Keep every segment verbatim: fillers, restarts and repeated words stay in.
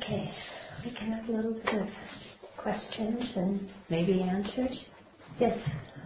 Okay, we can have a little bit of questions and maybe answers. Yes?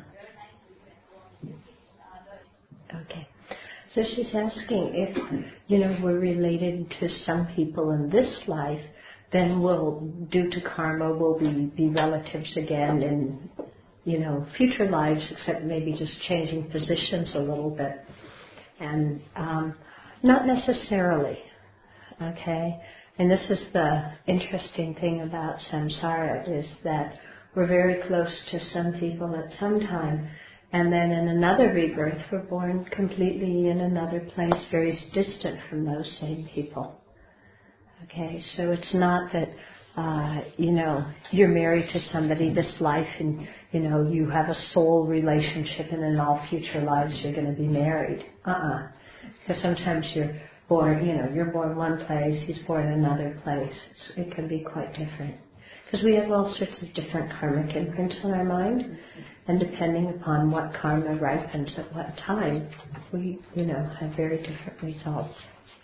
Okay. So she's asking if, you know, we're related to some people in this life, then we'll, due to karma, we'll be, be relatives again in, you know, future lives, except maybe just changing positions a little bit. And um, not necessarily, okay? And this is the interesting thing about samsara, is that we're very close to some people at some time, and then in another rebirth we're born completely in another place very distant from those same people. Okay, so it's not that, uh, you know, you're married to somebody this life and, you know, you have a soul relationship and in all future lives you're going to be married. Uh-uh. Because sometimes you're born, you know, you're born one place, he's born another place. It's, it can be quite different. Because we have all sorts of different karmic imprints on our mind, and depending upon what karma ripens at what time, we, you know, have very different results.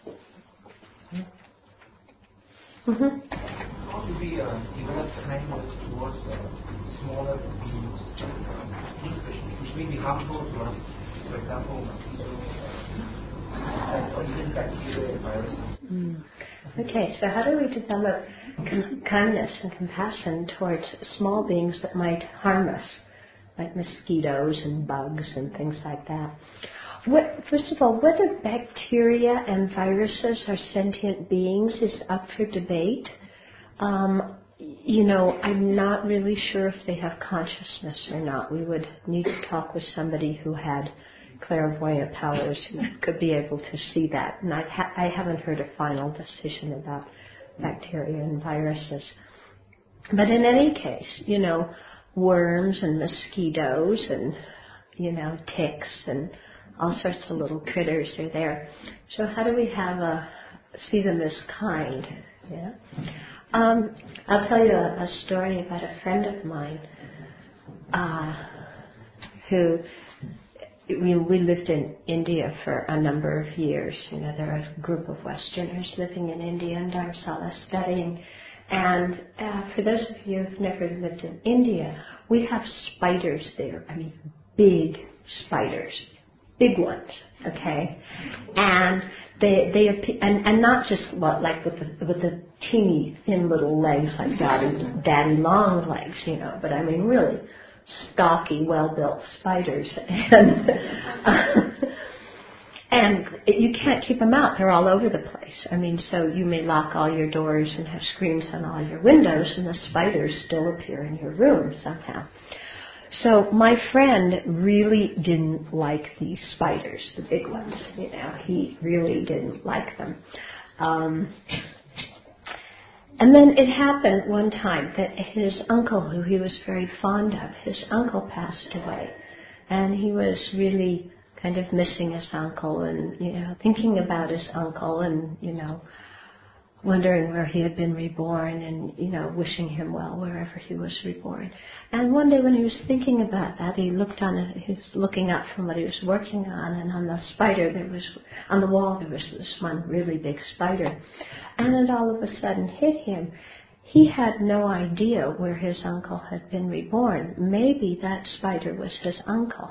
Mm-hmm. How do we uh, develop kindness towards uh, smaller beings, uh, beings which, which may be harmful to us, for example, mosquitoes, uh, or even bacteria and viruses? Mm. Okay, so how do we develop com- kindness and compassion towards small beings that might harm us, like mosquitoes and bugs and things like that? What, first of all, whether bacteria and viruses are sentient beings is up for debate. Um, you know, I'm not really sure if they have consciousness or not. We would need to talk with somebody who had clairvoyant powers who could be able to see that. And I've ha- I haven't heard a final decision about bacteria and viruses. But in any case, you know, worms and mosquitoes and, you know, ticks and all sorts of little critters are there. So how do we have a, see them as kind? Yeah. Um, I'll tell you a, a story about a friend of mine uh, who, we, we lived in India for a number of years. You know, there are a group of Westerners living in India and Dharamsala studying. And uh, for those of you who've never lived in India, we have spiders there. I mean, big spiders. Big ones, okay, and they they and, and not just what like with the with the teeny thin little legs like daddy daddy long legs, you know, but I mean really stocky, well built spiders, and uh, and you can't keep them out. They're all over the place. I mean, so you may lock all your doors and have screens on all your windows, and the spiders still appear in your room somehow. So my friend really didn't like these spiders, the big ones. You know, he really didn't like them. Um, and then it happened one time that his uncle, who he was very fond of, his uncle passed away, and he was really kind of missing his uncle, and you know, thinking about his uncle, and you know, wondering where he had been reborn, and you know, wishing him well wherever he was reborn. And one day when he was thinking about that, he looked on it, he was looking up from what he was working on, and on the spider there was, on the wall there was this one really big spider. And it all of a sudden hit him. He had no idea where his uncle had been reborn. Maybe that spider was his uncle.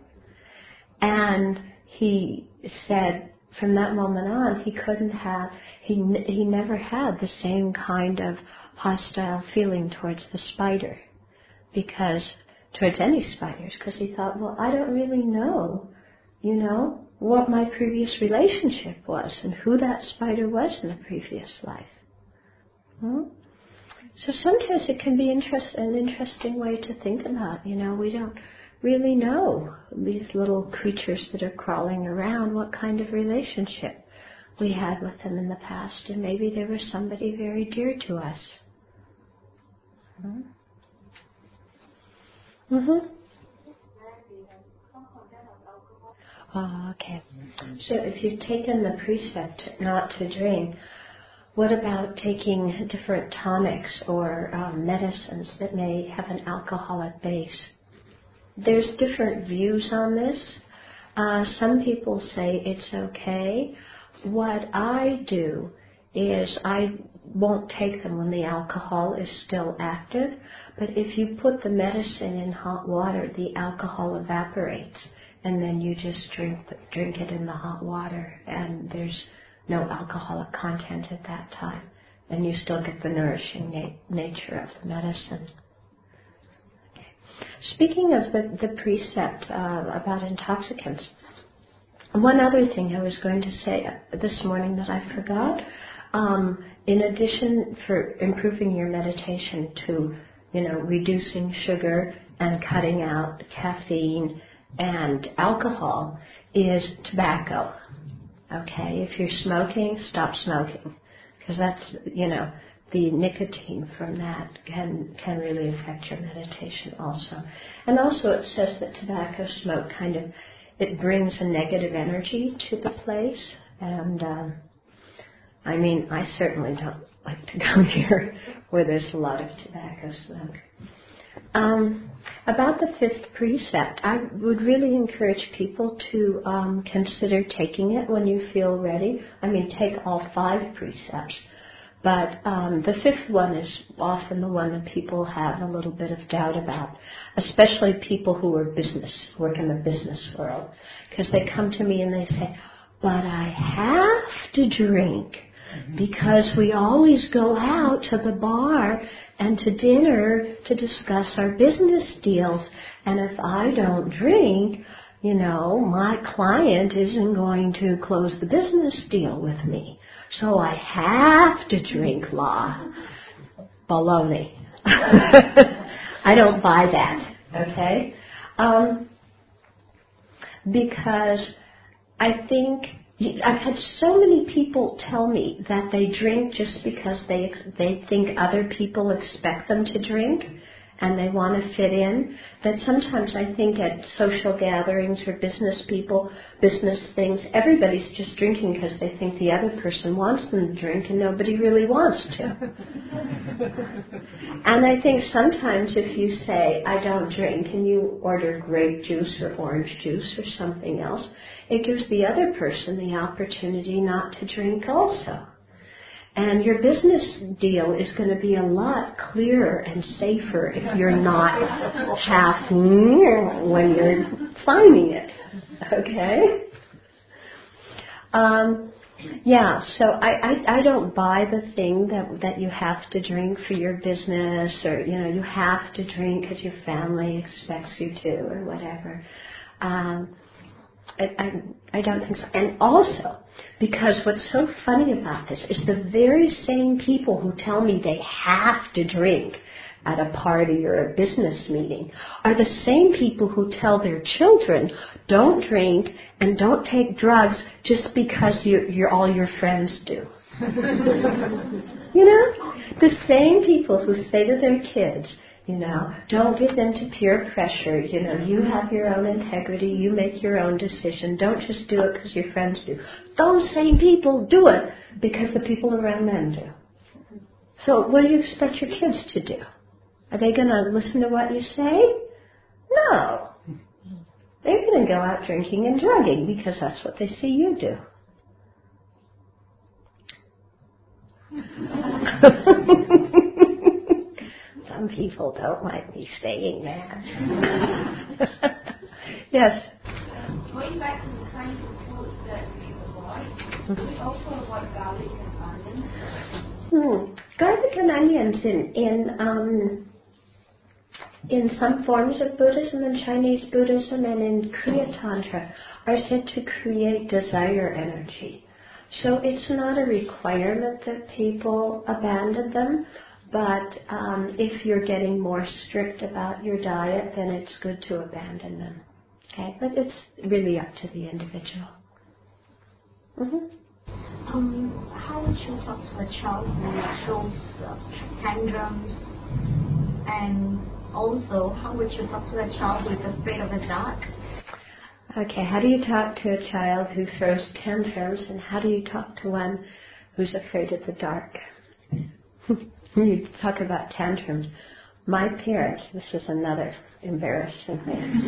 And he said, from that moment on, he couldn't have, he he never had the same kind of hostile feeling towards the spider, because, towards any spiders, because he thought, well, I don't really know, you know, what my previous relationship was and who that spider was in the previous life. Hmm? So sometimes it can be interest, an interesting way to think about, you know, we don't really know, these little creatures that are crawling around, what kind of relationship we had with them in the past, and maybe they were somebody very dear to us. Hmm? Mm-hmm. Oh, okay. So if you've taken the precept not to drink, what about taking different tonics or um, medicines that may have an alcoholic base? There's different views on this. Uh, some people say it's okay. What I do is I won't take them when the alcohol is still active, but if you put the medicine in hot water, the alcohol evaporates, and then you just drink drink it in the hot water, and there's no alcoholic content at that time, and you still get the nourishing na- nature of the medicine. Okay. Speaking of the, the precept uh, about intoxicants, one other thing I was going to say this morning that I forgot, um, in addition for improving your meditation to, you know, reducing sugar and cutting out caffeine and alcohol, is tobacco. Okay, if you're smoking, stop smoking, because that's, you know, the nicotine from that can can really affect your meditation also. And also it says that tobacco smoke kind of, it brings a negative energy to the place, and um, I mean, I certainly don't like to go near where there's a lot of tobacco smoke. Um, about the fifth precept, I would really encourage people to um, consider taking it when you feel ready. I mean, take all five precepts. But um, the fifth one is often the one that people have a little bit of doubt about, especially people who are business, work in the business world. Because they come to me and they say, but I have to drink because we always go out to the bar and to dinner to discuss our business deals. And if I don't drink, you know, my client isn't going to close the business deal with me. So I have to drink, La. Baloney. I don't buy that, okay? Um, because I think I've had so many people tell me that they drink just because they they think other people expect them to drink and they want to fit in, that sometimes I think at social gatherings or business people, business things, everybody's just drinking because they think the other person wants them to drink and nobody really wants to. And I think sometimes if you say, I don't drink, and you order grape juice or orange juice or something else, it gives the other person the opportunity not to drink also. And your business deal is going to be a lot clearer and safer if you're not half when you're signing it. Okay? Um, yeah, so I, I, I don't buy the thing that that you have to drink for your business, or, you know, you have to drink because your family expects you to, or whatever. Um, I, I, I don't think so. And also, because what's so funny about this is the very same people who tell me they have to drink at a party or a business meeting are the same people who tell their children, don't drink and don't take drugs just because you, you're all your friends do. You know? The same people who say to their kids, you know, don't give in to peer pressure. You know, you have your own integrity. You make your own decision. Don't just do it because your friends do. Those same people do it because the people around them do. So what do you expect your kids to do? Are they going to listen to what you say? No. They're going to go out drinking and drugging because that's what they see you do. Some people don't like me saying that. Yes? Going back to the kinds of foods that we avoid, do we also avoid garlic and onions? Hmm. Garlic and onions in, in, um, in some forms of Buddhism and Chinese Buddhism and in Kriya Tantra are said to create desire energy. So it's not a requirement that people abandon them. But um, if you're getting more strict about your diet, then it's good to abandon them. Okay, but it's really up to the individual. Mm-hmm. Um, how would you talk to a child who shows uh, tantrums? And also, how would you talk to a child who is afraid of the dark? Okay, how do you talk to a child who throws tantrums, and how do you talk to one who's afraid of the dark? You talk about tantrums. My parents, this is another embarrassing thing.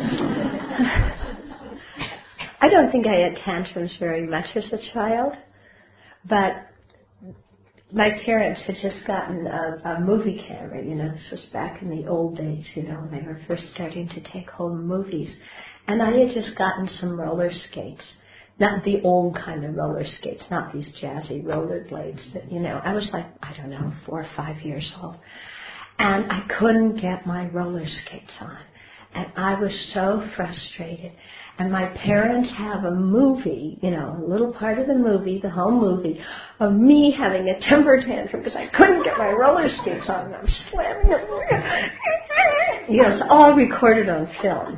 I don't think I had tantrums very much as a child, but my parents had just gotten a, a movie camera, you know, this was back in the old days, you know, when they were first starting to take home movies. And I had just gotten some roller skates. Not the old kind of roller skates, not these jazzy roller blades, but, you know, I was like, I don't know, four or five years old. And I couldn't get my roller skates on. And I was so frustrated. And my parents have a movie, you know, a little part of the movie, the home movie, of me having a temper tantrum because I couldn't get my roller skates on and I'm slamming them. You know, it's all recorded on film.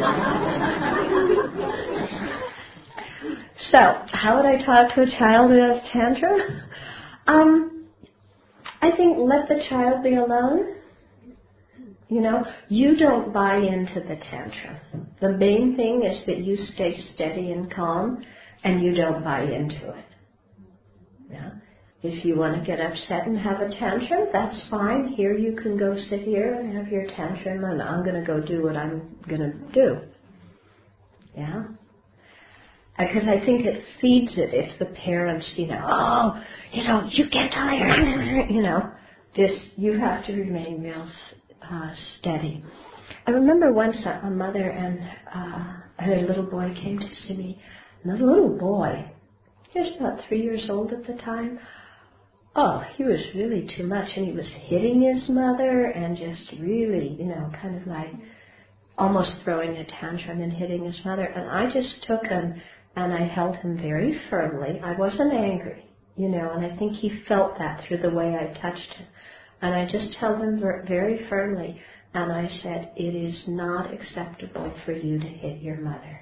So, how would I talk to a child who has tantrum? Um, I think let the child be alone. You know, you don't buy into the tantrum. The main thing is that you stay steady and calm and you don't buy into it. Yeah. If you want to get upset and have a tantrum, that's fine. Here you can go sit here and have your tantrum and I'm going to go do what I'm going to do. Yeah. Because I think it feeds it if the parents, you know, oh, you know, you can't tell her, you know, just, you have to remain real uh, steady. I remember once a, a mother and uh, her little boy came to see me, and the little boy, he was about three years old at the time. Oh, he was really too much, and he was hitting his mother and just really, you know, kind of like almost throwing a tantrum and hitting his mother. And I just took him and I held him very firmly. I wasn't angry, you know, and I think he felt that through the way I touched him. And I just held him very firmly, and I said, it is not acceptable for you to hit your mother.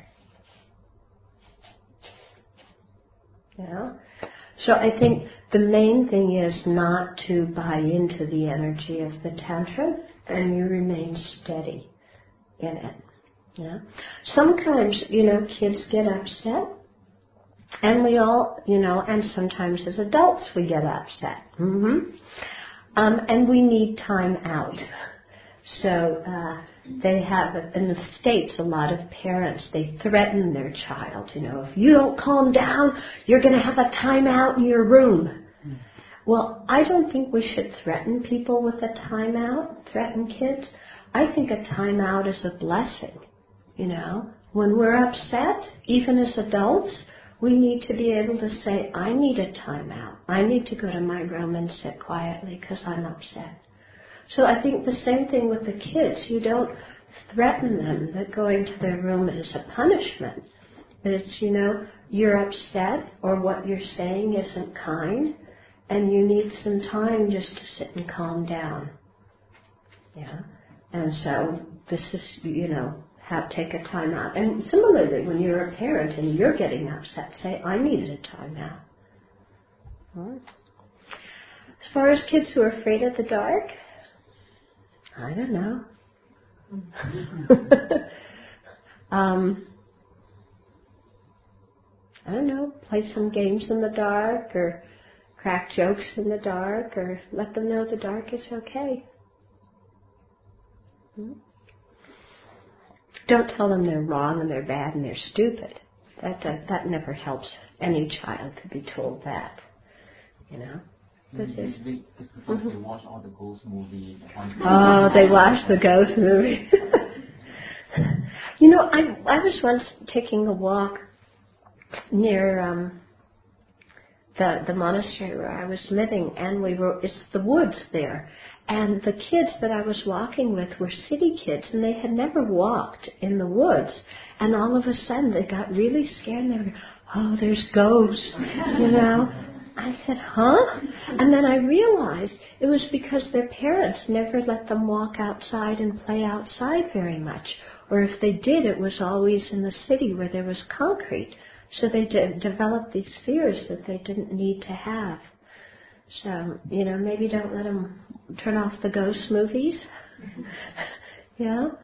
You know? So I think the main thing is not to buy into the energy of the tantrum, and you remain steady in it. Yeah. Sometimes, you know, kids get upset, and we all, you know, and sometimes as adults we get upset. Mm-hmm. Um, and we need time out. So uh, they have, in the States, a lot of parents, they threaten their child. You know, if you don't calm down, you're going to have a time out in your room. Mm. Well, I don't think we should threaten people with a time out, threaten kids. I think a time out is a blessing. You know, when we're upset, even as adults, we need to be able to say, I need a time out. I need to go to my room and sit quietly because I'm upset. So I think the same thing with the kids. You don't threaten them that going to their room is a punishment. That it's, you know, you're upset or what you're saying isn't kind and you need some time just to sit and calm down. Yeah. And so this is, you know, have take a time out. And similarly, when you're a parent and you're getting upset, say, I needed a time out. Right. As far as kids who are afraid of the dark, I don't know. um, I don't know, play some games in the dark or crack jokes in the dark or let them know the dark is okay. Hmm? Don't tell them they're wrong and they're bad and they're stupid. That, that that never helps any child to be told that, you know. But mm, it's, it's because mm-hmm. they watch all the ghost movies. Oh, they watch the ghost movie. You know, I I was once taking a walk near um, the the monastery where I was living, and we were it's the woods there. And the kids that I was walking with were city kids, and they had never walked in the woods. And all of a sudden, they got really scared, and they were, oh, there's ghosts, you know. I said, huh? And then I realized it was because their parents never let them walk outside and play outside very much. Or if they did, it was always in the city where there was concrete. So they de- developed these fears that they didn't need to have. So, you know, maybe don't let them turn off the ghost movies. Yeah,